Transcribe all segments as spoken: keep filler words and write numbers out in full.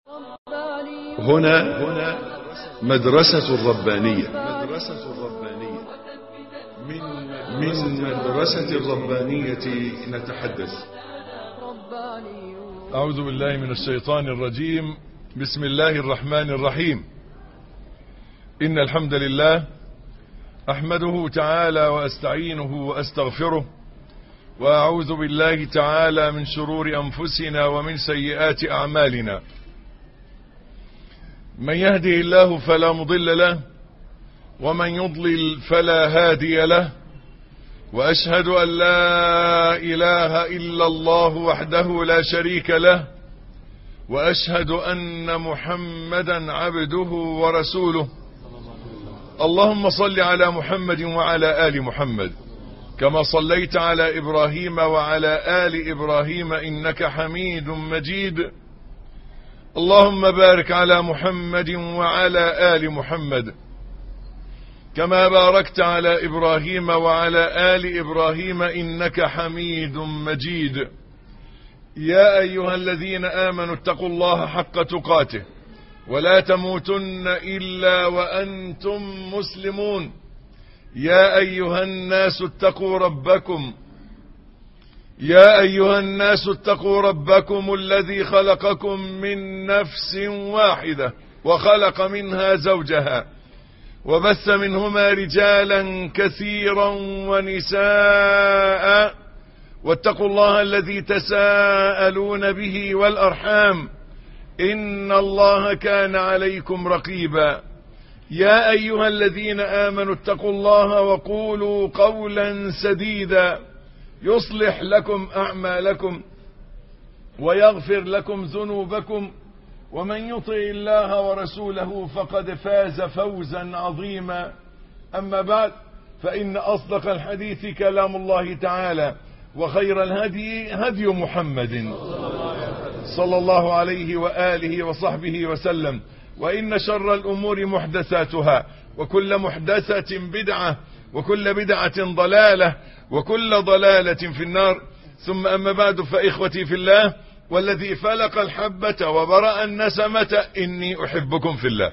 هنا هنا مدرسة الربانية مدرسة الربانية من من مدرسة الربانية نتحدث. أعوذ بالله من الشيطان الرجيم. بسم الله الرحمن الرحيم. إن الحمد لله أحمده تعالى وأستعينه وأستغفره، وأعوذ بالله تعالى من شرور أنفسنا ومن سيئات أعمالنا. من يهده الله فلا مضل له، ومن يضلل فلا هادي له، وأشهد أن لا إله إلا الله وحده لا شريك له، وأشهد أن محمدا عبده ورسوله. اللهم صل على محمد وعلى آل محمد كما صليت على إبراهيم وعلى آل إبراهيم إنك حميد مجيد. اللهم بارك على محمد وعلى آل محمد كما باركت على إبراهيم وعلى آل إبراهيم إنك حميد مجيد. يا أيها الذين آمنوا اتقوا الله حق تقاته ولا تموتن إلا وأنتم مسلمون. يا أيها الناس اتقوا ربكم يا أيها الناس اتقوا ربكم الذي خلقكم من نفس واحدة وخلق منها زوجها وبث منهما رجالا كثيرا ونساء، واتقوا الله الذي تساءلون به والأرحام إن الله كان عليكم رقيبا. يا أيها الذين آمنوا اتقوا الله وقولوا قولا سديدا يصلح لكم أعمالكم ويغفر لكم ذنوبكم، ومن يطع الله ورسوله فقد فاز فوزا عظيما. أما بعد، فإن أصدق الحديث كلام الله تعالى، وخير الهدي هدي محمد صلى الله عليه وآله وصحبه وسلم، وإن شر الأمور محدثاتها، وكل محدثة بدعة، وكل بدعة ضلالة، وكل ضلالة في النار. ثم أما بعد، فإخوتي في الله والذي فلق الحبة وبرأ النسمة إني أحبكم في الله،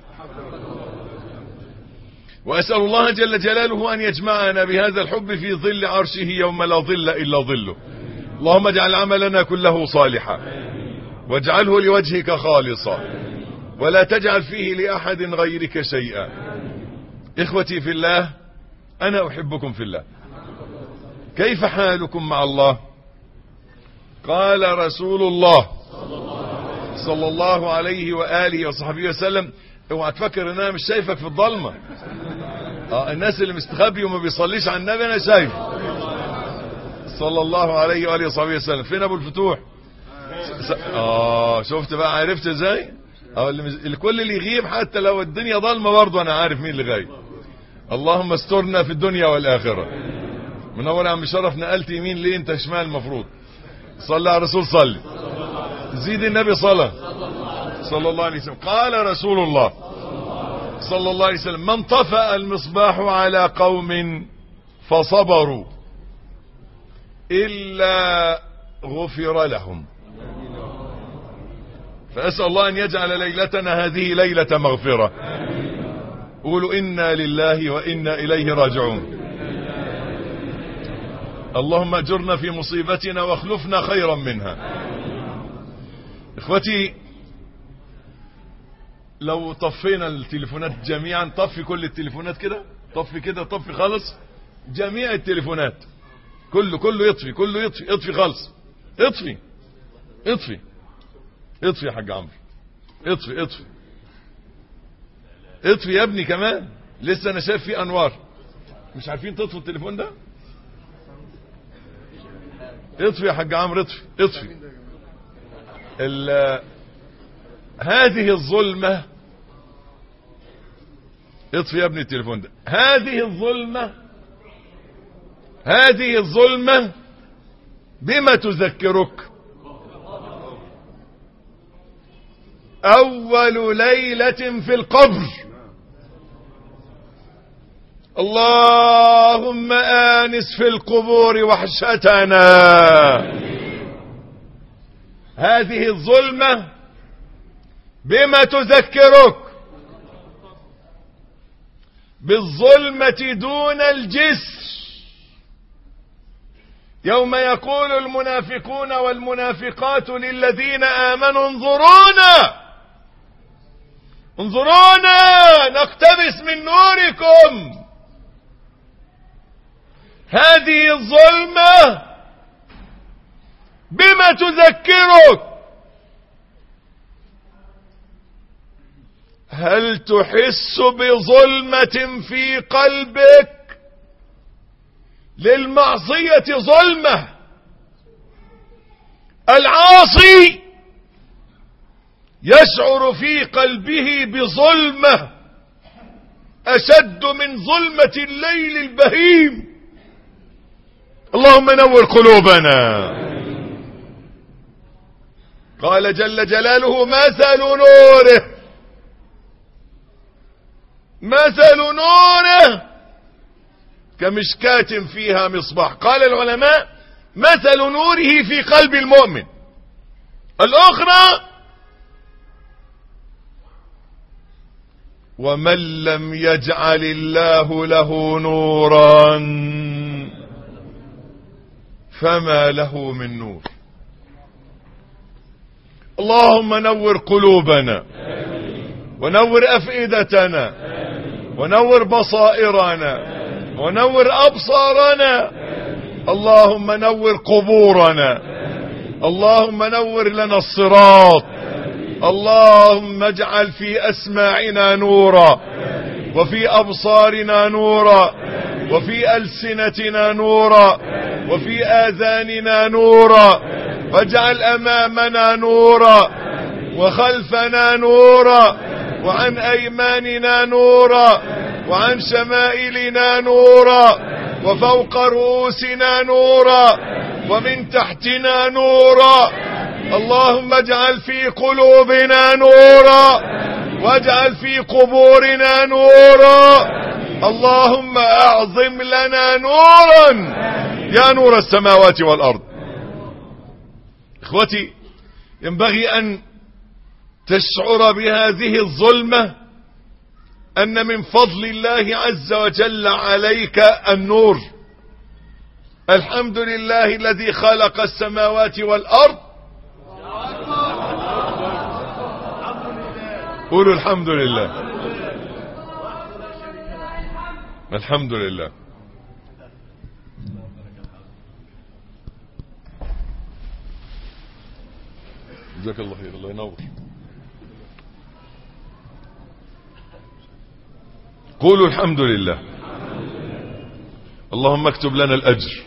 وأسأل الله جل جلاله أن يجمعنا بهذا الحب في ظل عرشه يوم لا ظل إلا ظله. اللهم اجعل عملنا كله صالحا، واجعله لوجهك خالصا، ولا تجعل فيه لأحد غيرك شيئا. إخوتي في الله، أنا أحبكم في الله. كيف حالكم مع الله؟ قال رسول الله صلى الله عليه وآله وصحبه وسلم: اوعى تفكر ان انا مش شايفك في الضلمة. اه الناس اللي مستخبي وما بيصليش على النبي انا شايفه صلى الله عليه وآله وصحبه وسلم. فين ابو الفتوح؟ اه شفت بقى، عرفت ازاي؟ اه الكل اللي يغيب حتى لو الدنيا ضلمة برضه انا عارف مين اللي غايب. اللهم استرنا في الدنيا والآخرة. من اول عم شرف نقلت يمين ليه؟ انت شمال المفروض. صلى على الرسول، صلي زيد النبي صلى صلى الله عليه وسلم. قال رسول الله صلى الله عليه وسلم: من طفأ المصباح على قوم فصبروا إلا غفر لهم. فأسأل الله أن يجعل ليلتنا هذه ليلة مغفرة. قولوا إنا لله وإنا إليه راجعون. اللهم اجرنا في مصيبتنا واخلفنا خيرا منها. اخوتي، لو طفينا التليفونات جميعا، طفي كل التليفونات كده، طفي كده، طفي خالص جميع التليفونات، كله كله يطفي، كله يطفي، اطفي خالص، اطفي اطفي اطفي يا حاج عمرو، اطفي اطفي اطفي يا ابني كمان، لسه انا شايف فيه انوار. مش عارفين تطفوا التليفون ده؟ اطفي يا حاج عمرو، اطفي اطفي. هذه الظلمة، اطفي يا ابني التليفون ده. هذه الظلمة هذه الظلمة بما تذكرك؟ أول ليلة في القبر. اللهم آنس في القبور وحشتنا. هذه الظلمة بما تذكرك بالظلمة دون الجسر، يوم يقول المنافقون والمنافقات للذين آمنوا انظرونا انظرونا نقتبس من نوركم. هذه الظلمة بما تذكرك. هل تحس بظلمة في قلبك؟ للمعصية ظلمة. العاصي يشعر في قلبه بظلمة أشد من ظلمة الليل البهيم. اللهم نور قلوبنا. قال جل جلاله مثل نوره مثل نوره كمشكاة فيها مصباح. قال العلماء مثل نوره في قلب المؤمن. الأخرى ومن لم يجعل الله له نورا فما له من نور. اللهم نور قلوبنا ونور أفئدتنا ونور بصائرنا ونور أبصارنا. اللهم نور قبورنا. اللهم نور لنا الصراط. اللهم اجعل في أسماعنا نورا وفي أبصارنا نورا وفي ألسنتنا نورا وفي آذاننا نورا، واجعل أمامنا نورا وخلفنا نورا وعن أيماننا نورا وعن شمائلنا نورا وفوق رؤوسنا نورا ومن تحتنا نورا. اللهم اجعل في قلوبنا نورا واجعل في قبورنا نورا. اللهم اعظم لنا نورا يا نور السماوات والأرض. اخوتي، ينبغي أن تشعر بهذه الظلمة أن من فضل الله عز وجل عليك النور. الحمد لله الذي خلق السماوات والأرض. قولوا الحمد لله. الحمد لله. جزاك الله خير. الله ينور. قولوا الحمد لله. اللهم اكتب لنا الأجر.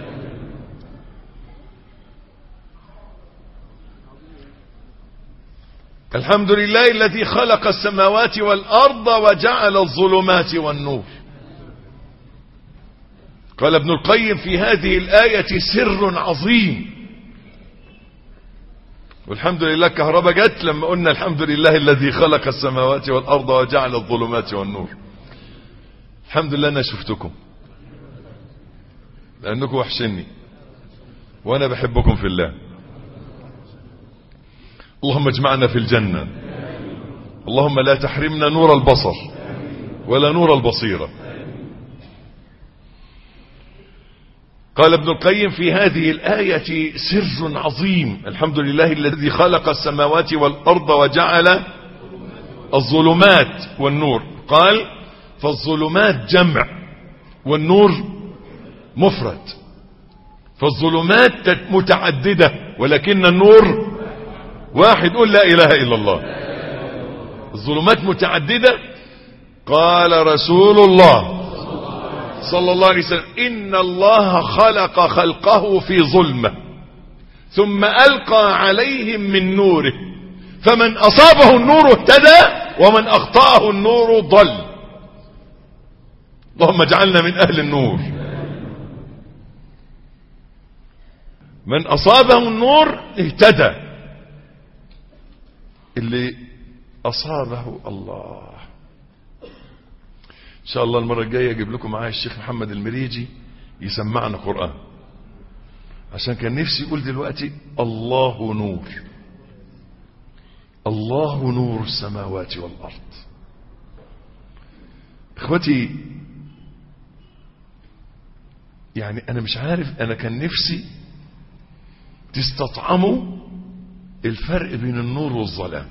الحمد لله الذي خلق السماوات والأرض وجعل الظلمات والنور. قال ابن القيم في هذه الآية سر عظيم. والحمد لله كهرباء جت لما قلنا الحمد لله الذي خلق السماوات والأرض وجعل الظلمات والنور. الحمد لله أنا شفتكم لأنكم وحشني وأنا بحبكم في الله. اللهم اجمعنا في الجنة. اللهم لا تحرمنا نور البصر ولا نور البصيرة. قال ابن القيم في هذه الآية سر عظيم. الحمد لله الذي خلق السماوات والأرض وجعل الظلمات والنور. قال فالظلمات جمع والنور مفرد. فالظلمات متعددة ولكن النور واحد. قل لا إله إلا الله. الظلمات متعددة. قال رسول الله صلى الله عليه وسلم إن الله خلق خلقه في ظلمة ثم ألقى عليهم من نوره فمن أصابه النور اهتدى ومن أخطأه النور ضل. اللهم اجعلنا من أهل النور. من أصابه النور اهتدى. اللي أصابه الله. إن شاء الله المرة الجاية أجيب لكم معايا الشيخ محمد المريجي يسمعنا قرآن، عشان كان نفسي يقول دلوقتي الله نور. الله نور السماوات والأرض. اخوتي يعني انا مش عارف، انا كان نفسي تستطعموا الفرق بين النور والظلام.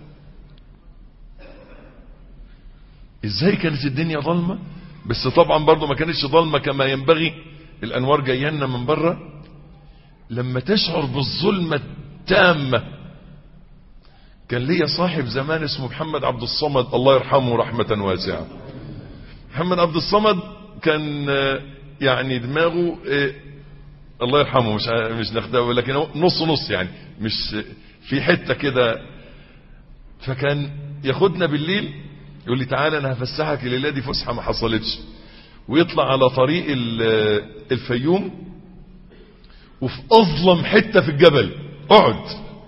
ازاي كانت الدنيا ظلمة، بس طبعا برضو ما كانتش ظلمة كما ينبغي، الانوار جاينا من بره. لما تشعر بالظلمة التامة، كان ليا صاحب زمان اسمه محمد عبد الصمد الله يرحمه رحمة واسعة. محمد عبد الصمد كان يعني دماغه الله يرحمه، مش مش ناخده لكن نص نص يعني، مش في حتة كده. فكان ياخدنا بالليل يقول لي تعالى انا هفسحك الليله دي فسحه ما حصلتش، ويطلع على طريق الفيوم وفي اظلم حته في الجبل، اقعد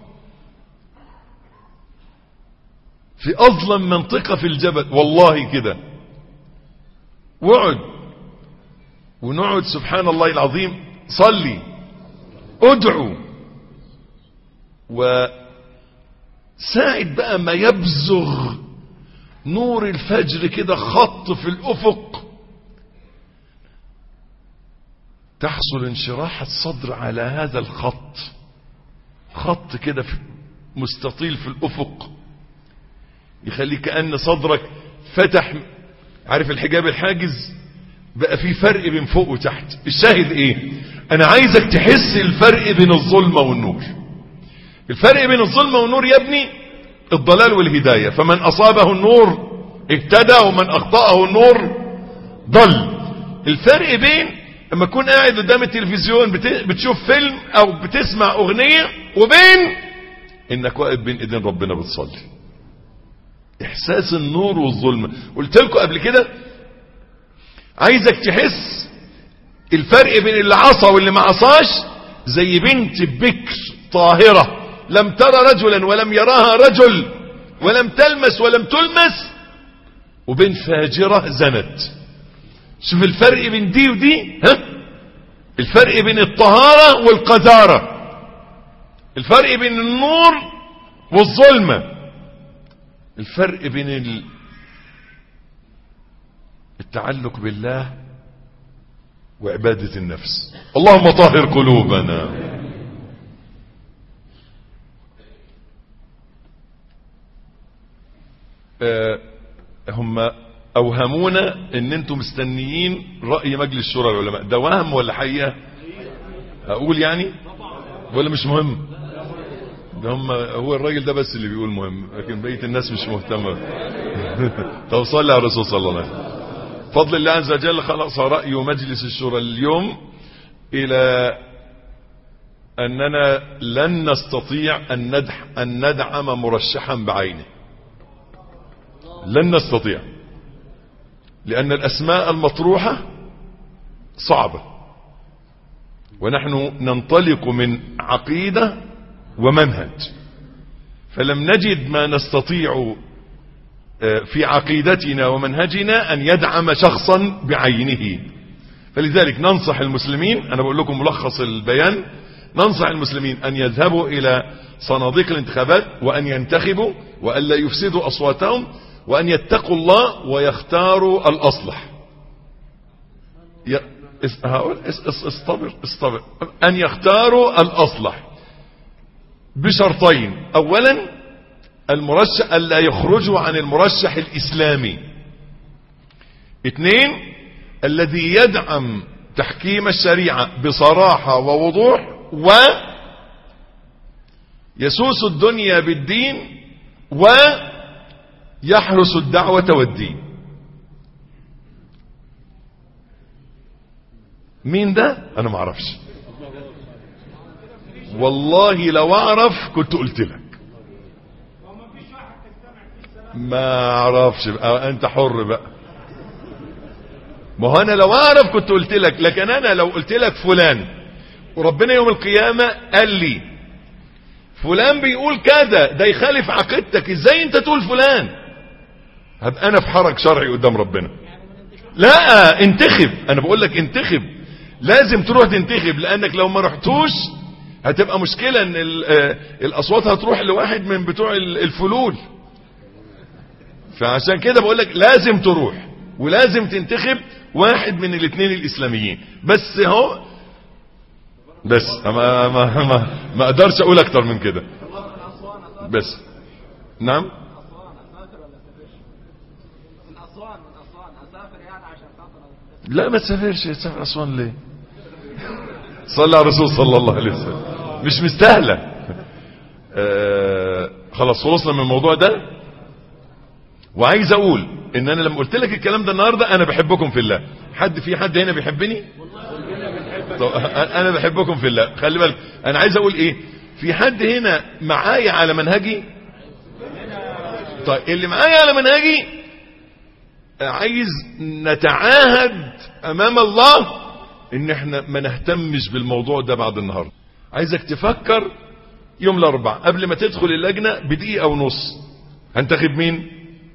في اظلم منطقه في الجبل والله كده، واقعد ونقعد سبحان الله العظيم صلي ادعو. وساعد بقى ما يبزغ نور الفجر كده خط في الافق، تحصل انشراح الصدر على هذا الخط، خط كده مستطيل في الافق يخلي كأن صدرك فتح. عارف الحجاب الحاجز بقى في فرق بين فوق وتحت. الشاهد ايه؟ انا عايزك تحس الفرق بين الظلمة والنور. الفرق بين الظلمة والنور يا ابني الضلال والهداية، فمن اصابه النور اهتدى ومن اخطأه النور ضل. الفرق بين لما تكون قاعد قدام التلفزيون بتشوف فيلم او بتسمع اغنية، وبين انك واقف بين ايدين ربنا بتصلي. احساس النور والظلمة. قلت لكم قبل كده عايزك تحس الفرق بين اللي عصى واللي ما عصاش، زي بنت بكر طاهرة لم ترى رجلا ولم يراها رجل ولم تلمس ولم تلمس، وبين فاجرة زنت. شوف الفرق بين دي ودي، ها؟ الفرق بين الطهارة والقذارة، الفرق بين النور والظلمة، الفرق بين التعلق بالله وعبادة النفس. اللهم طهر قلوبنا. أه هم اوهمونا ان انتم مستنيين رأي مجلس شورى العلماء. ده وهم ولا حقيقة؟ اقول يعني ولا مش مهم؟ ده هم هو الراجل ده بس اللي بيقول مهم، لكن بقية الناس مش مهتمة. طب صلي على الرسول صلى الله عليه وسلم. فضل الله عز وجل خلص رأي مجلس الشورى اليوم الى اننا لن نستطيع ان ندح ان ندعم مرشحا بعينه. لن نستطيع، لان الاسماء المطروحة صعبة، ونحن ننطلق من عقيدة ومنهج، فلم نجد ما نستطيع في عقيدتنا ومنهجنا ان يدعم شخصا بعينه. فلذلك ننصح المسلمين، انا بقول لكم ملخص البيان، ننصح المسلمين ان يذهبوا الى صناديق الانتخابات وان ينتخبوا وان لا يفسدوا اصواتهم، وان يتقوا الله ويختاروا الاصلح. هقول استبر استبر ان يختاروا الاصلح بشرطين. اولا المرشح الا يخرجوا عن المرشح الاسلامي. اثنين الذي يدعم تحكيم الشريعة بصراحة ووضوح ويسوس الدنيا بالدين ويحرس الدعوة والدين. مين ده؟ انا ما اعرفش والله، لو اعرف كنت قلت لك. ما اعرفش بقى، انت حر بقى. ما هو انا لو اعرف كنت قلت لك، لكن انا لو قلت لك فلان وربنا يوم القيامة قال لي فلان بيقول كذا ده يخالف عقيدتك، ازاي انت تقول فلان؟ هبقى انا في حرج شرعي قدام ربنا. لا انتخب، انا بقول لك انتخب، لازم تروح تنتخب، لانك لو ما رحتوش هتبقى مشكلة ان الاصوات هتروح لواحد من بتوع الفلول. فعشان كده بقول لك لازم تروح ولازم تنتخب واحد من الاثنين الاسلاميين. بس هو بس ما ما ما, ما اقدرش اقول اكتر من كده. بس نعم لا ما تسافرش. تسافر اسوان ليه؟ صلى على الرسول صلى الله عليه وسلم. مش مستاهله. آه خلاص خلصنا من الموضوع ده. وعايز اقول ان انا لما قلت لك الكلام ده النهارده انا بحبكم في الله. حد في حد هنا بيحبني؟ طب انا بحبكم في الله. خلي بالك انا عايز اقول ايه. في حد هنا معايا على منهجي؟ طيب اللي معايا على منهجي عايز نتعاهد امام الله ان احنا ما نهتمش بالموضوع ده بعد النهارده. عايزك تفكر يوم الاربعاء قبل ما تدخل اللجنه بدقيقه ونص هنتخب مين؟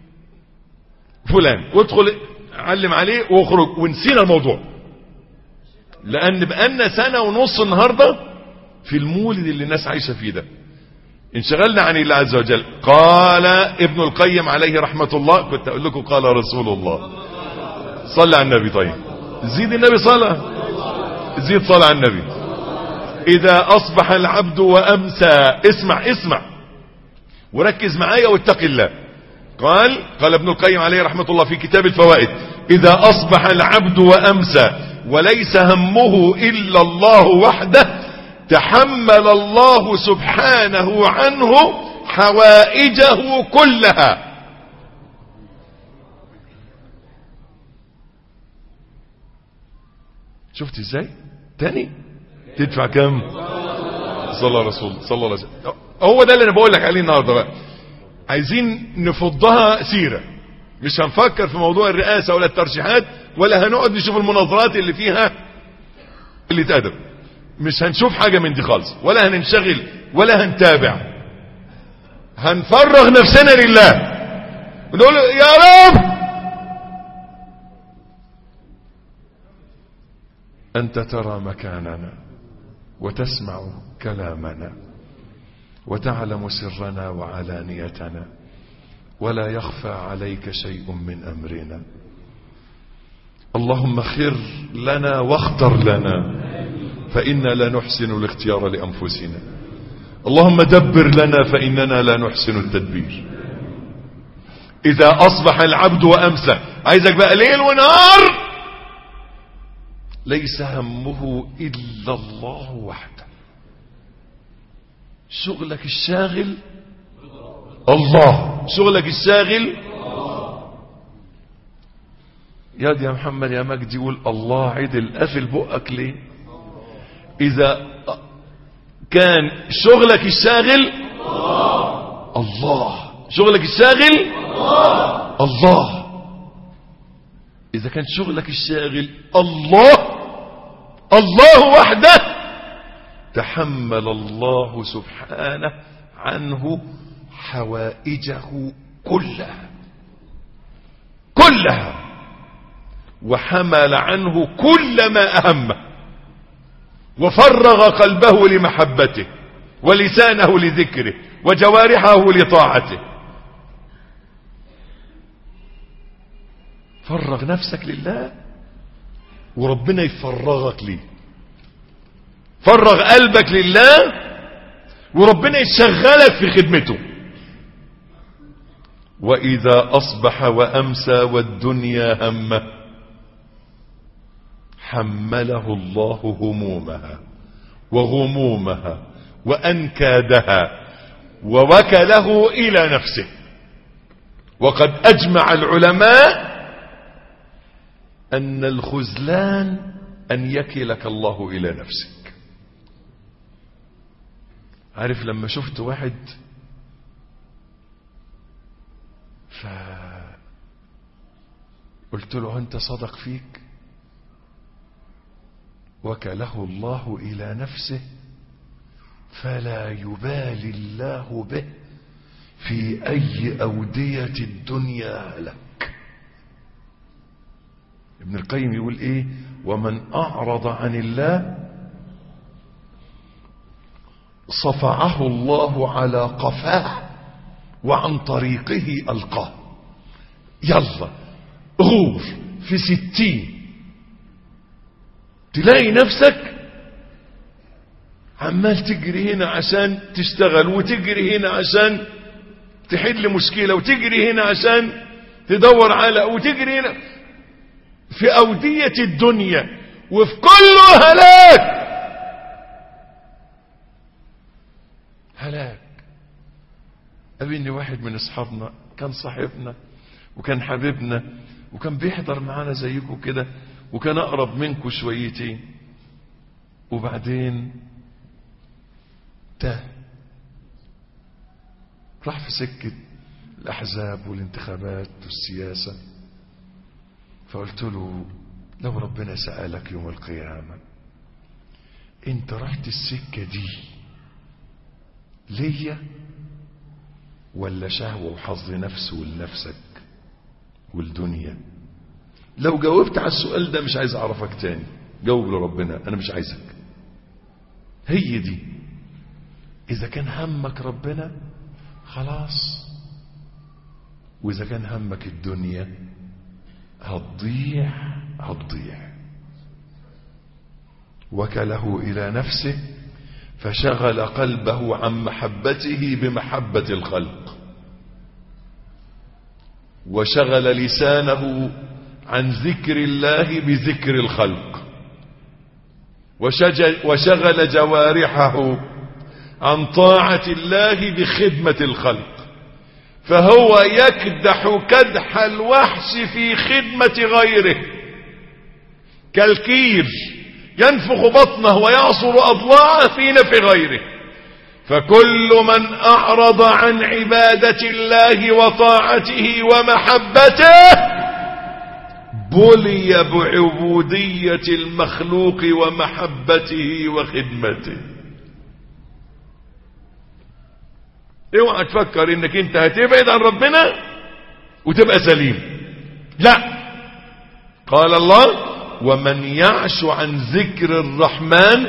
فلان. وادخل علم عليه واخرج ونسينا الموضوع. لان بقالنا سنه ونص النهارده في المولد اللي الناس عايشه فيه ده انشغلنا عن الله عز وجل. قال ابن القيم عليه رحمه الله. كنت اقول لكم قال رسول الله. صلى على النبي. طيب زيد النبي صلاه. زيد صلاه على النبي. اذا اصبح العبد وامسى. اسمع اسمع وركز معايا واتق الله. قال قال ابن القيم عليه رحمه الله في كتاب الفوائد: اذا اصبح العبد وامسى وليس همه الا الله وحده تحمل الله سبحانه عنه حوائجه كلها. شفت ازاي؟ تاني تدفع كم؟ صلى الله عليه وسلم. صلى الله عليه وسلم. هو ده اللي انا بقول لك عليه النهارده بقى. عايزين نفضها سيره. مش هنفكر في موضوع الرئاسه ولا الترشيحات ولا هنقعد نشوف المناظرات اللي فيها اللي تأدب. مش هنشوف حاجه من دي خالص ولا هننشغل ولا هنتابع. هنفرغ نفسنا لله ونقول يا رب أنت ترى مكاننا وتسمع كلامنا وتعلم سرنا وعلانيتنا ولا يخفى عليك شيء من أمرنا. اللهم خر لنا واختر لنا فإنا لا نحسن الاختيار لأنفسنا. اللهم دبر لنا فإننا لا نحسن التدبير. إذا أصبح العبد وأمسى. عايزك بقى ليل ونهار ليس همه إلا الله وحده. شغلك الشاغل الله. شغلك الشاغل يا دي يا محمد يا مجدي يقول الله عدل. قافل بقك ليه؟ إذا كان شغلك الشاغل الله. شغلك الشاغل الله. إذا كان شغلك الشاغل الله الله وحده تحمل الله سبحانه عنه حوائجه كلها كلها وحمل عنه كل ما أهمه وفرغ قلبه لمحبته ولسانه لذكره وجوارحه لطاعته. فرغ نفسك لله وربنا يفرغك ليه. فرغ قلبك لله وربنا يشغلك في خدمته. وإذا أصبح وأمسى والدنيا همه حمله الله همومها وغمومها وأنكادها ووكله إلى نفسه. وقد أجمع العلماء أن الخذلان أن يكلك الله إلى نفسك. عارف لما شفت واحد فقلت له أنت صدق فيك وكله الله إلى نفسه فلا يبالي الله به في أي أودية الدنيا لك. ابن القيم يقول ايه؟ ومن اعرض عن الله صفعه الله على قفاه وعن طريقه ألقاه. يلا غور في ستين تلاقي نفسك عمال تجري هنا عشان تشتغل، وتجري هنا عشان تحل مشكلة، وتجري هنا عشان تدور على، وتجري هنا في أودية الدنيا، وفي كله هلاك هلاك. قابلني واحد من اصحابنا كان صاحبنا وكان حبيبنا وكان بيحضر معانا زيكم كده وكان اقرب منكم شويتين، وبعدين تاه، راح في سكة الاحزاب والانتخابات والسياسة. فقلت له لو ربنا سألك يوم القيامة انت رحت السكة دي ليا ولا شهوة وحظ نفس ولنفسك والدنيا؟ لو جاوبت على السؤال ده مش عايز اعرفك تاني، جاوب لربنا انا مش عايزك. هي دي. اذا كان همك ربنا خلاص، واذا كان همك الدنيا هتضيع هتضيع. وكله الى نفسه فشغل قلبه عن محبته بمحبة الخلق، وشغل لسانه عن ذكر الله بذكر الخلق، وشغل جوارحه عن طاعة الله بخدمة الخلق. فهو يكدح كدح الوحش في خدمة غيره، كالكير ينفخ بطنه ويعصر أضلاعه في نفع غيره. فكل من أعرض عن عبادة الله وطاعته ومحبته بلي بعبودية المخلوق ومحبته وخدمته. اوعى تفكر انك انت هتبعد عن ربنا وتبقى سليم، لا. قال الله ومن يعش عن ذكر الرحمن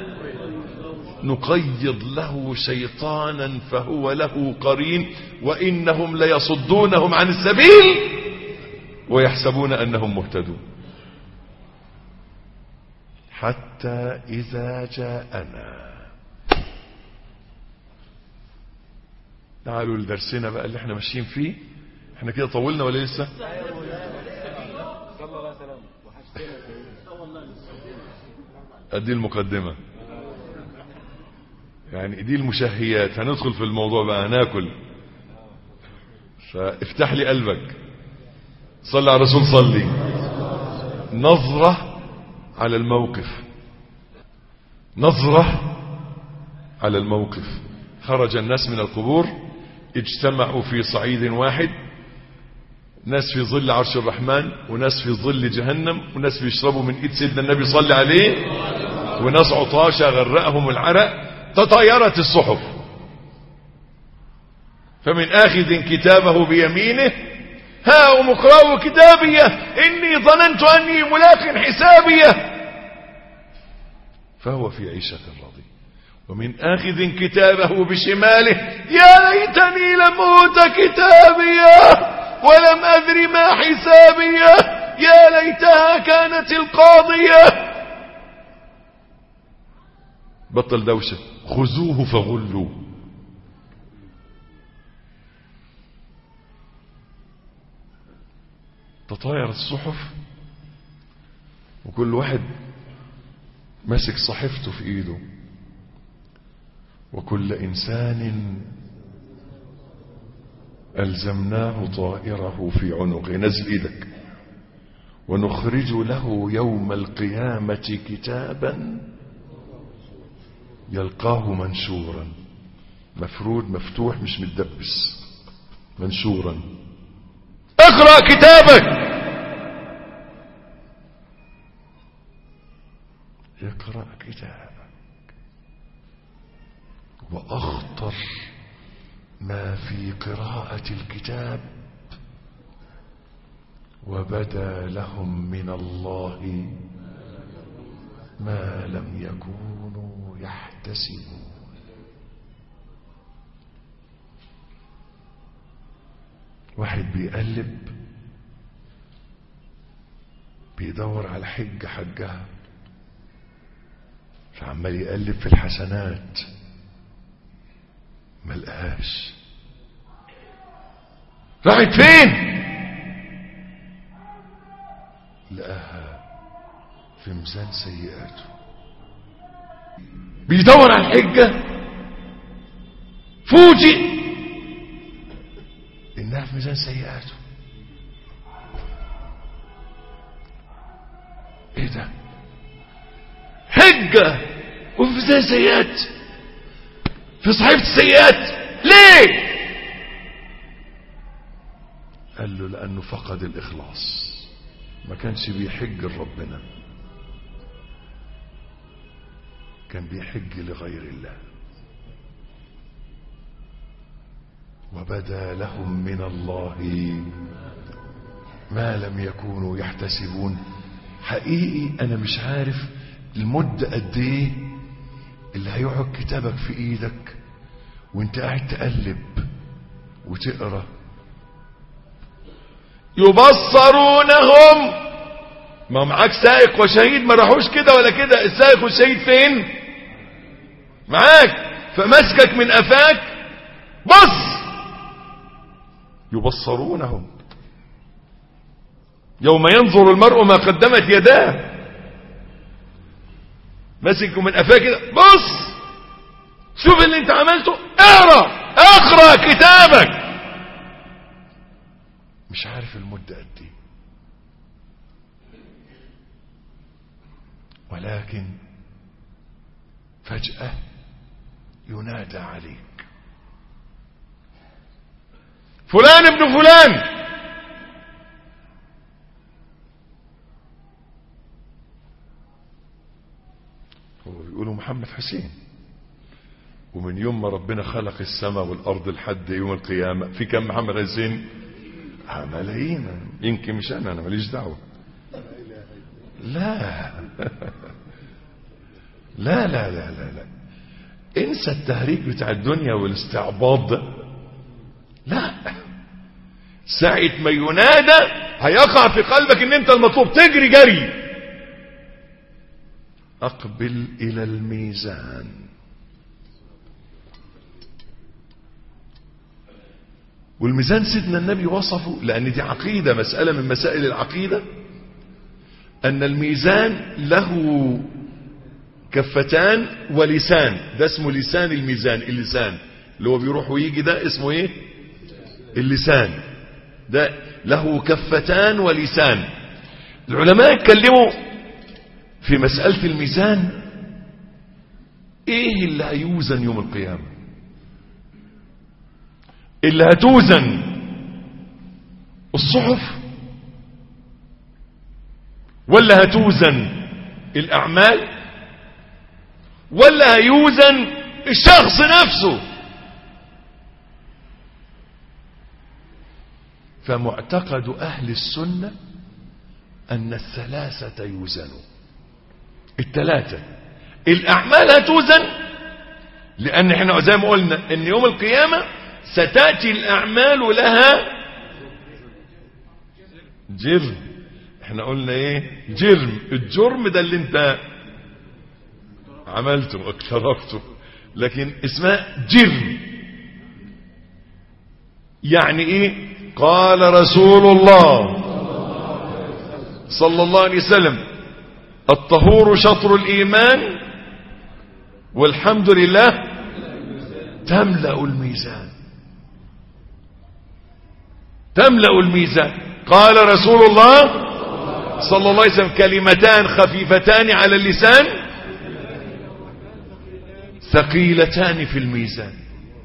نقيض له شيطانا فهو له قرين وإنهم ليصدونهم عن السبيل ويحسبون أنهم مهتدون. حتى إذا جاءنا. تعالوا لدرسنا بقى اللي احنا ماشيين فيه. احنا كده طولنا ولا لسه؟ ادي المقدمة، يعني دي المشهيات. هندخل في الموضوع بقى، هناكل. فافتح لي قلبك، صلي على الرسول صلي. نظرة على الموقف، نظرة على الموقف. خرج الناس من القبور، اجتمعوا في صعيد واحد، ناس في ظل عرش الرحمن، وناس في ظل جهنم، وناس بيشربوا من ايد سيدنا النبي صلى عليه، وناس عطاشة غرقهم العرق. تطايرت الصحف، فمن آخذ كتابه بيمينه ها أقرأوا كتابيه إني ظننت أني ملاق حسابيه فهو في عيشة راضية. ومن آخذ كتابه بشماله يا ليتني لم أوت كتابيه ولم أدر ما حسابيه يا ليتها كانت القاضية. بطل دوشة، خذوه فغلوه. تطاير الصحف، وكل واحد ماسك صحيفته في ايده، وكل انسان ألزمناه طائره في عنقه. نزل ايدك. ونخرج له يوم القيامة كتابا يلقاه منشورا، مفرود مفتوح مش متدبس، منشورا. اقرأ كتابك. اقرأ كتابك. وأخطر ما في قراءة الكتاب وبدا لهم من الله ما لم يكونوا يحتسبون. واحد بيقلب بيدور على حج حجها، فعمال يقلب في الحسنات ما لقاهاش. راحت فين؟ لقاها في ميزان سيئاته. بيدور على الحجة فوجئ انها في ميزان سيئاته. ايه ده؟ حجة وفي ميزان سيئات، في صحيفة السيئات، ليه؟ قال له لانه فقد الاخلاص، ما كانش بيحج لربنا، كان بيحج لغير الله. وبدا لهم من الله ما لم يكونوا يحتسبون. حقيقي انا مش عارف المدة قد ايه اللي هيقعد كتابك في ايدك وانت قاعد تقلب وتقرا. يبصرونهم، ما معاك سائق وشهيد، ما راحوش كده ولا كده، السائق والشهيد فين؟ معاك، فمسكك من قفاك بص. يبصرونهم يوم ينظر المرء ما قدمت يداه، مسكه من قفاك كده بص شوف اللي انت عملته، اقرا اقرا كتابك. مش عارف المدة قد ايه، ولكن فجأة ينادى عليك فلان ابن فلان. هو بيقولوا محمد حسين، ومن يوم ما ربنا خلق السماء والارض لحد يوم القيامة في كم محمد حسين؟ ملايين، يمكن مش انا انا ماليش دعوه. لا لا لا لا لا لا انسى التهريج بتاع الدنيا والاستعباط ده. لا، ساعة ما ينادى هيقع في قلبك ان انت المطلوب تجري جري. اقبل الى الميزان. والميزان سيدنا النبي وصفه، لان دي عقيدة، مسألة من مسائل العقيدة، ان الميزان له كفتان ولسان، ده اسمه لسان الميزان. اللسان اللي هو بيروح ويجي ده اسمه ايه؟ اللسان. ده له كفتان ولسان. العلماء اتكلموا في مسألة الميزان، ايه اللي هيوزن يوم القيامة؟ اللي هتوزن الصحف ولا هتوزن الأعمال ولا هيوزن الشخص نفسه؟ فمعتقد أهل السنة أن الثلاثة يوزنوا. الثلاثة، الأعمال هتوزن، لأن احنا زي ما قلنا أن يوم القيامة ستأتي الأعمال لها جرم. احنا قلنا ايه؟ جرم. الجرم ده اللي انت عملته اقترفته، لكن اسمها جرم. يعني ايه؟ قال رسول الله صلى الله عليه وسلم الطهور شطر الإيمان والحمد لله تملأ الميزان. تملأ الميزان. قال رسول الله صلى الله عليه وسلم كلمتان خفيفتان على اللسان ثقيلتان في الميزان.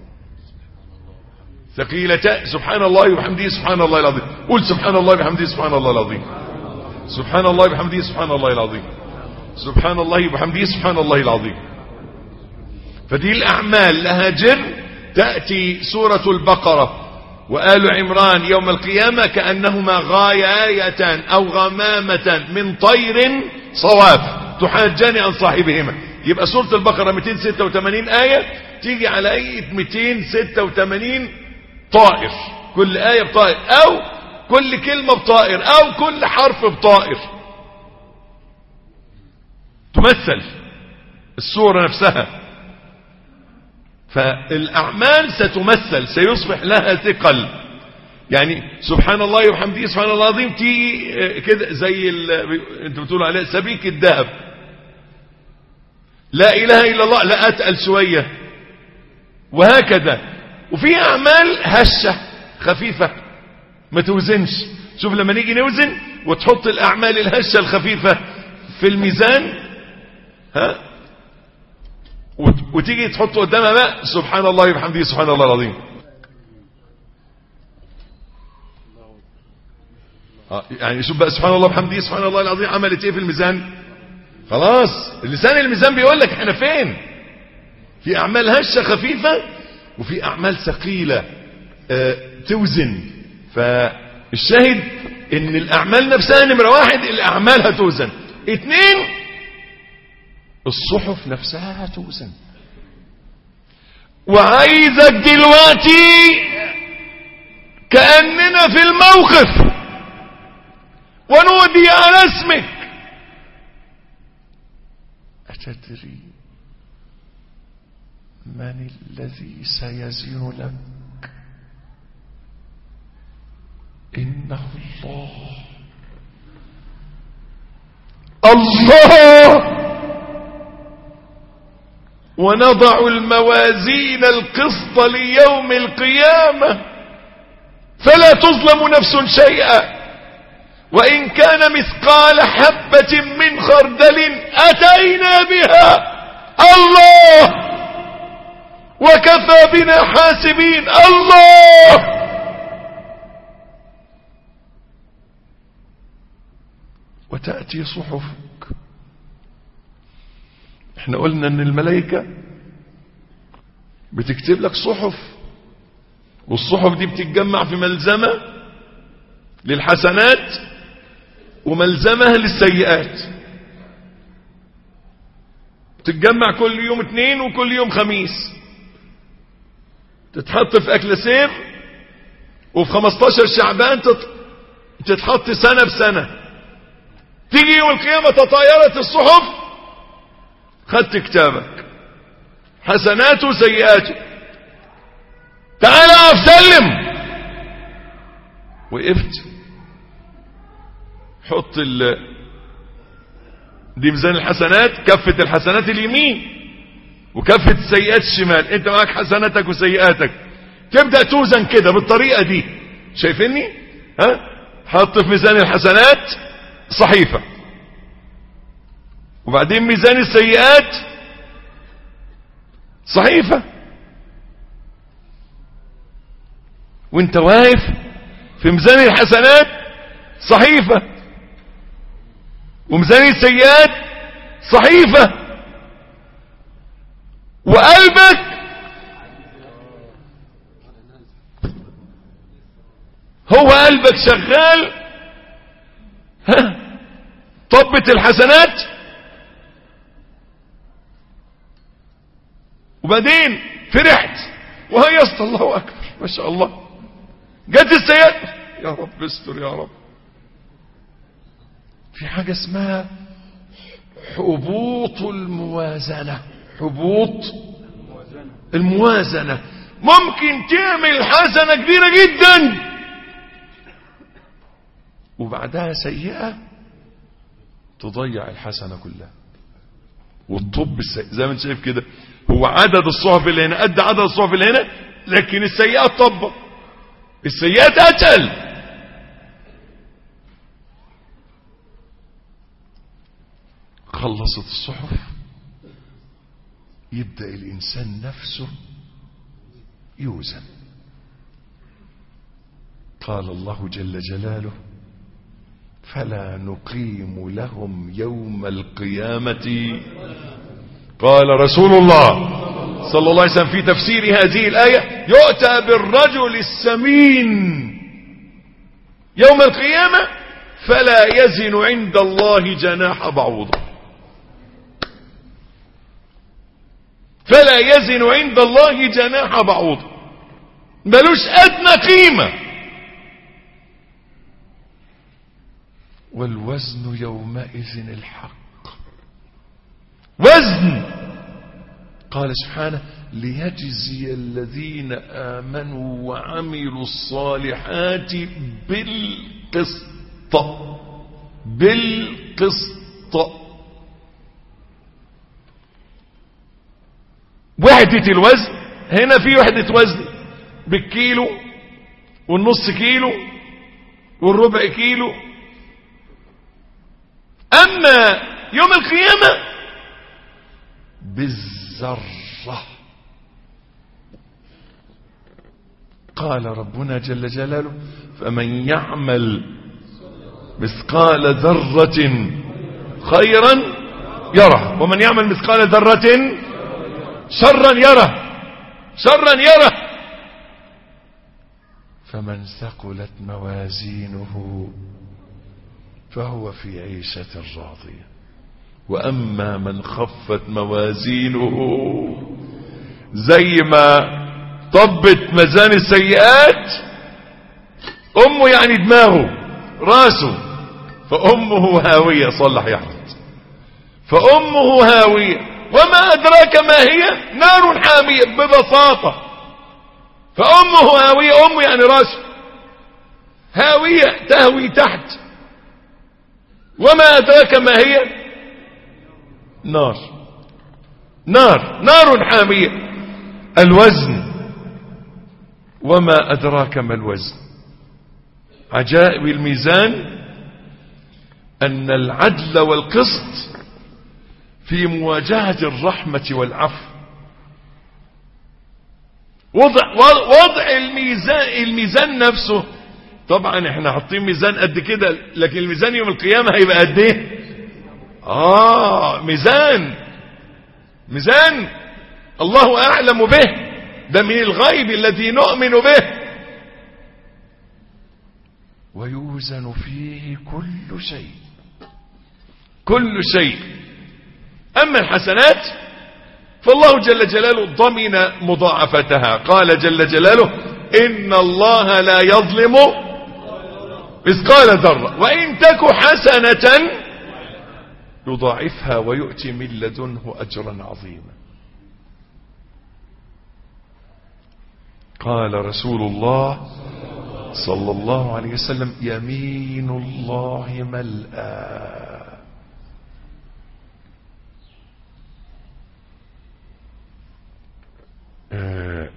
ثقيلتان. سبحان الله وبحمده سبحان الله العظيم. قل سبحان الله وبحمده سبحان الله العظيم. سبحان الله وبحمده سبحان الله العظيم. سبحان الله وبحمده سبحان الله العظيم. فدي الأعمال لها جر. تأتي سورة البقرة وآل عمران يوم القيامة كأنهما غايتان أو غمامة من طير صواف تحاجان عن صاحبهما. يبقى سورة البقرة مئتين وستة وثمانين آية، تيجي على آية مئتين وستة وثمانين طائر. كل آية بطائر، أو كل كلمة بطائر، أو كل حرف بطائر. تمثل السورة نفسها. فالأعمال ستمثل، سيصبح لها ثقل. يعني سبحان الله وبحمده سبحان الله العظيم تيجي كده زي انتوا بتقولوا عليه سبيك الذهب. لا إله إلا الله لا أتقل شوية، وهكذا. وفي أعمال هشة خفيفة ما توزنش. شوف لما نيجي نوزن وتحط الأعمال الهشة الخفيفة في الميزان، ها، وتيجي تحط قدامها بقى سبحان الله وبحمده سبحان الله العظيم. يعني شوف بقى سبحان الله وبحمده سبحان الله العظيم عملت ايه في الميزان. خلاص اللسان الميزان بيقول لك احنا فين. في اعمال هشة خفيفة وفي اعمال ثقيلة اه توزن. فالشاهد ان الاعمال نفسها نمرة واحد الاعمال هتوزن. اتنين الصحف نفسها هتوزن. وعايزك دلوقتي كأننا في الموقف ونودي على اسمك. أتدري من الذي سيزن لك؟ إنه الله. الله. ونضع الموازين القسط ليوم القيامة فلا تظلم نفس شيئا وإن كان مثقال حبة من خردل أتينا بها. الله. وكفى بنا حاسبين. الله. وتأتي صحفك. احنا قلنا ان الملائكة بتكتب لك صحف، والصحف دي بتتجمع في ملزمة للحسنات وملزمة للسيئات. تتجمع كل يوم اثنين وكل يوم خميس، تتحط في اكلسير، وفي خمستاشر شعبان تتحط سنة بسنة. تيجي يوم القيامة تطايرت الصحف، خدت كتابك حسناته وسيئاته، تعال اقف سلم. وقفت، حط ال دي ميزان الحسنات، كفة الحسنات اليمين وكفة السيئات الشمال. انت معاك حسناتك وسيئاتك، تبدأ توزن كده بالطريقة دي. شايفيني؟ ها، حط في ميزان الحسنات صحيفة، وبعدين ميزان السيئات صحيفة، وانت واقف في ميزان الحسنات صحيفة، وميزان السيئات صحيفة، وقلبك هو قلبك شغال، ها، طبت الحسنات، وبعدين فرحت وهيصت الله اكبر ما شاء الله، جت السيئات، يا رب استر يا رب. في حاجة اسمها حبوط الموازنة. حبوط الموازنة ممكن تعمل حسنة كبيرة جدا وبعدها سيئة تضيع الحسنة كلها والطب السيئة. زي ما انت شايف كده، هو عدد الصحف اللي هنا قد عدد الصحف اللي هنا، لكن السيئات طبق، السيئات أتقل. خلصت الصحف، يبدأ الإنسان نفسه يوزن. قال الله جل جلاله: فلا نقيم لهم يوم القيامة. قال رسول الله صلى الله عليه وسلم في تفسير هذه الآية: يؤتى بالرجل السمين يوم القيامة فلا يزن عند الله جناح بعوضة. فلا يزن عند الله جناح بعوضة. ملوش ادنى قيمة. والوزن يومئذ الحق، وزن. قال سبحانه ليجزي الذين آمنوا وعملوا الصالحات بالقسط، بالقسط. وحدة الوزن هنا في وحدة وزن بالكيلو والنص كيلو والربع كيلو. أما يوم القيامة بالذرة. قال ربنا جل جلاله فمن يعمل مثقال ذرة خيرا يره ومن يعمل مثقال ذرة شرا يره شرا يره. فمن ثقلت موازينه فهو في عيشة راضية وأما من خفت موازينه زي ما طبت ميزان السيئات أمه يعني دماغه راسه فأمه هاوية. صلح يا أحمد. فأمه هاوية وما أدراك ما هي نار حامية ببساطة. فأمه هاوية، أمه يعني راسه هاوية تهوي تحت. وما أدراك ما هي نار نار نار حامية. الوزن وما أدراك ما الوزن. عجائب الميزان أن العدل والقسط في مواجهة الرحمة والعفو. وضع وضع الميزان الميزان نفسه. طبعا احنا حاطين ميزان قد كده لكن الميزان يوم القيامة هيبقى قد ايه؟ اه ميزان ميزان الله اعلم به. ده من الغيب الذي نؤمن به. ويوزن فيه كل شيء كل شيء. اما الحسنات فالله جل جلاله ضمن مضاعفتها. قال جل جلاله ان الله لا يظلم مثقال ذرة وإن تك حسنة يضاعفها ويؤتي من لدنه أجرا عظيما. قال رسول الله صلى الله عليه وسلم يمين الله ملأى. آه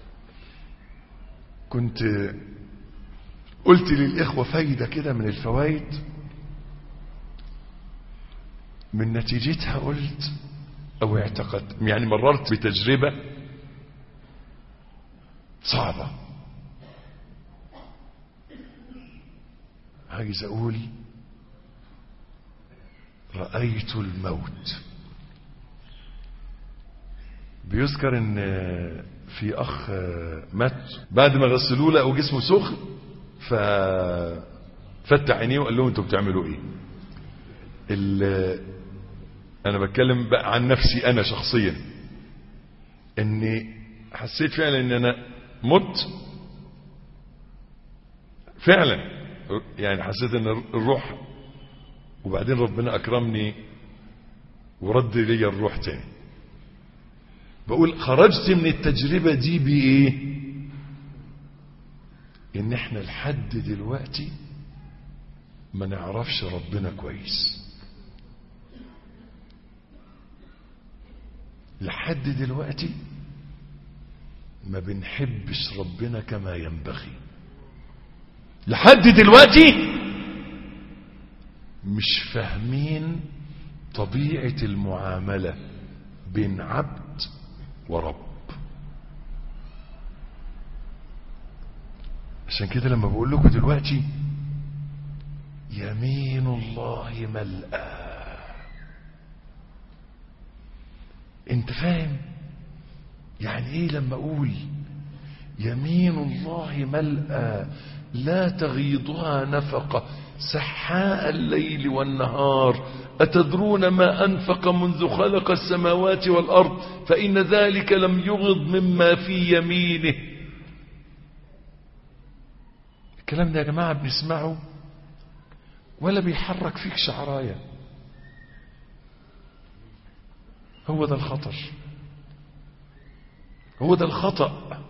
كنت قلت للإخوة فايدة كده من الفوائد من نتيجتها قلت أو اعتقدت يعني مررت بتجربة صعبة. عايز أقول رأيت الموت. بيذكر ان في اخ مات بعد ما غسلوه لقوا جسمه سخن ففتح عينيه وقال لهم انتوا بتعملوا ايه؟ انا بتكلم بقى عن نفسي انا شخصيا اني حسيت فعلا ان انا مت فعلا. يعني حسيت ان الروح وبعدين ربنا اكرمني ورد لي الروح تاني. بقول خرجت من التجربة دي بايه؟ ان احنا لحد دلوقتي ما نعرفش ربنا كويس. لحد دلوقتي ما بنحبش ربنا كما ينبغي. لحد دلوقتي مش فاهمين طبيعة المعاملة بين عبد ورب. عشان كده لما بقول لكم دلوقتي يمين الله ملأى، انت فاهم يعني ايه لما اقول يمين الله ملأى لا تغيضها نفقة سحاء الليل والنهار أتدرون ما أنفق منذ خلق السماوات والأرض فإن ذلك لم يغض مما في يمينه. الكلام ده يا جماعة بنسمعه ولا بيحرك فيك شعراية. هو ده الخطر، هو ده الخطأ.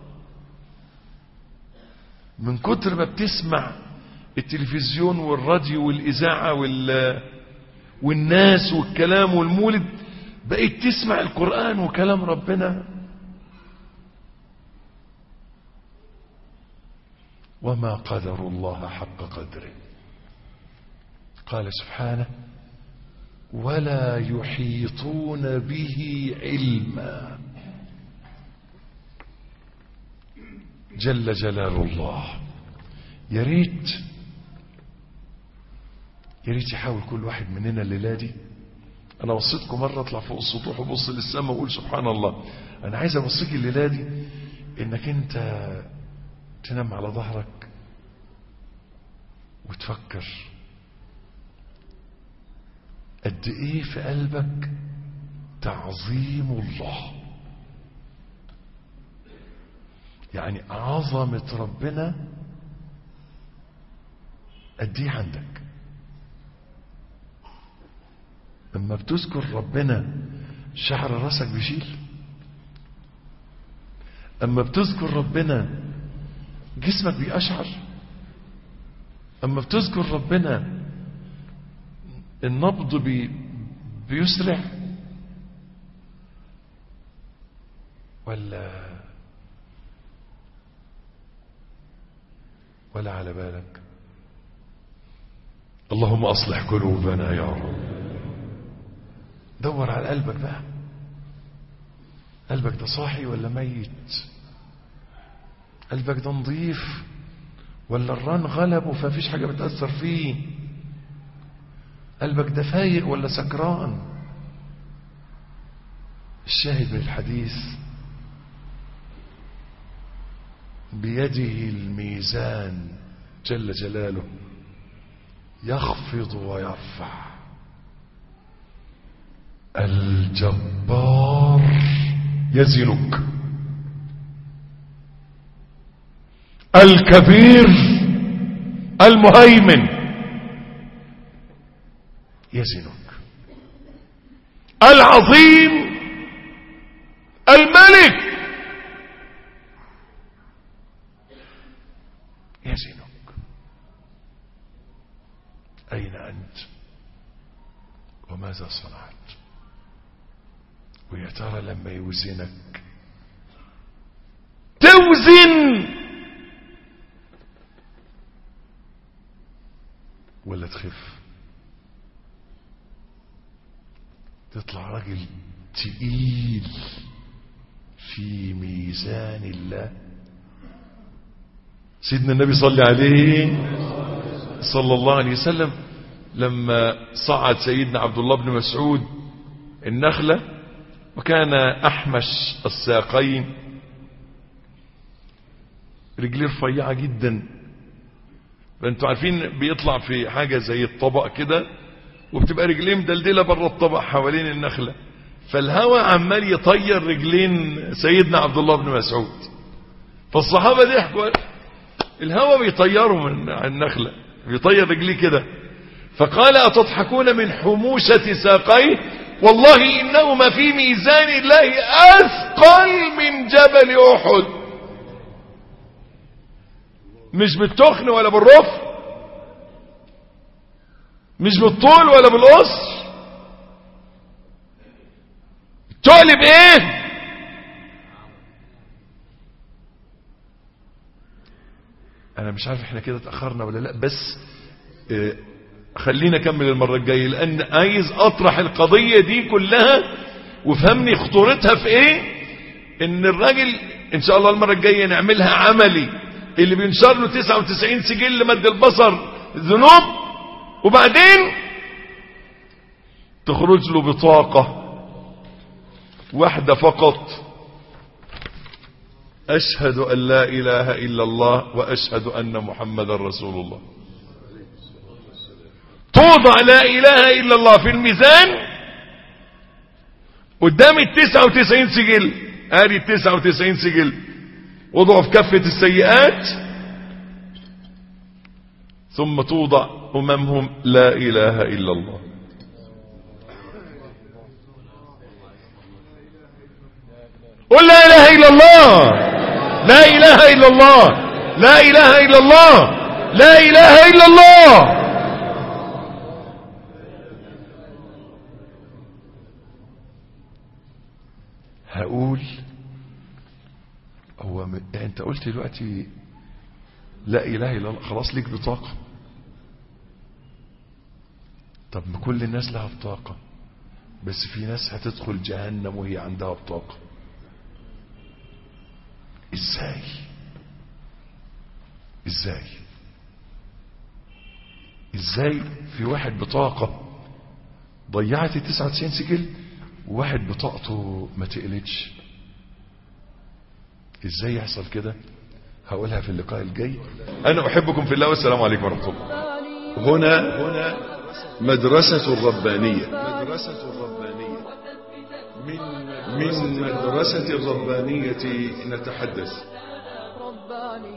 من كتر ما بتسمع التلفزيون والراديو والإذاعة وال... والناس والكلام والمولد، بقيت تسمع القرآن وكلام ربنا. وما قدر الله حق قدره. قال سبحانه: ولا يحيطون به علما. جل جلال الله. يا ريت يا ريت يحاول كل واحد مننا الليله دي. انا وصيتكم مره اطلع فوق السطوح وبص للسماء وقول سبحان الله. انا عايز اوصيك الليله دي انك انت تنام على ظهرك وتفكر قد ايه في قلبك تعظيم الله. يعني عظمة ربنا قد ايه عندك. لما بتذكر ربنا شعر راسك بيشيل. اما بتذكر ربنا جسمك بيقشعر. اما بتذكر ربنا النبض بي بيسرع. ولا ولا على بالك. اللهم اصلح قلوبنا يا رب. دور على قلبك بقى. قلبك ده صاحي ولا ميت؟ قلبك ده نظيف ولا الران غلبه فمفيش حاجة بتأثر فيه؟ قلبك ده فايق ولا سكران؟ الشاهد من الحديث: بيده الميزان جل جلاله يخفض ويرفع. الجبار يزنك. الكبير المهيمن يزنك. العظيم الملك يزنك. أين أنت وماذا صنعت؟ ويا ترى لما يوزنك توزن ولا تخف؟ تطلع راجل تقيل في ميزان الله. سيدنا النبي صلى عليه صلى الله عليه وسلم لما صعد سيدنا عبد الله بن مسعود النخلة وكان أحمش الساقين، رجليه رفيعة جدا، فانتوا عارفين بيطلع في حاجة زي الطبق كده وبتبقى رجليه مدلدلة بره الطبق حوالين النخلة، فالهواء عمال يطير رجلين سيدنا عبد الله بن مسعود. فالصحابة ضحكوا، الهواء بيطيروا من النخلة بيطير رجليه كده. فقال: أتضحكون من حموشة ساقيه؟ والله إنهما في ميزان الله أثقل من جبل أحد. مش بالتخن ولا بالرفع، مش بالطول ولا بالقصر، تقلب ايه؟ انا مش عارف احنا كده اتأخرنا ولا لا، بس اه خلينا اكمل المرة الجاية، لان عايز اطرح القضية دي كلها وفهمني خطورتها في ايه. ان الراجل ان شاء الله المرة الجاية نعملها عملي، اللي بينشر له تسعة وتسعين سجل مد البصر ذنوب، وبعدين تخرج له بطاقة واحدة فقط: أشهد أن لا إله إلا الله وأشهد أن محمد رسول الله. توضع لا إله إلا الله في الميزان قدام التسعة وتسعين سجل. هذه التسعة وتسعين سجل وضعوا في كفة السيئات، ثم توضع أمامهم لا إله إلا الله. قل لا إله إلا الله، لا إله إلا الله، لا إله إلا الله، لا إله إلا الله. هقول هو م... انت قلت دلوقتي لا اله الا الله، خلاص ليك بطاقة. طب ما كل الناس لها بطاقة، بس في ناس هتدخل جهنم وهي عندها بطاقة. ازاي ازاي ازاي في واحد بطاقة ضيعت التسعة وتسعين سجل، وواحد بطاقته ما تقلتش؟ ازاي يحصل كده؟ هقولها في اللقاء الجاي. انا احبكم في الله، والسلام عليكم ورحمة الله. هنا هنا مدرسة الربانية، مدرسة الربانية من من مدرسة الربانية نتحدث.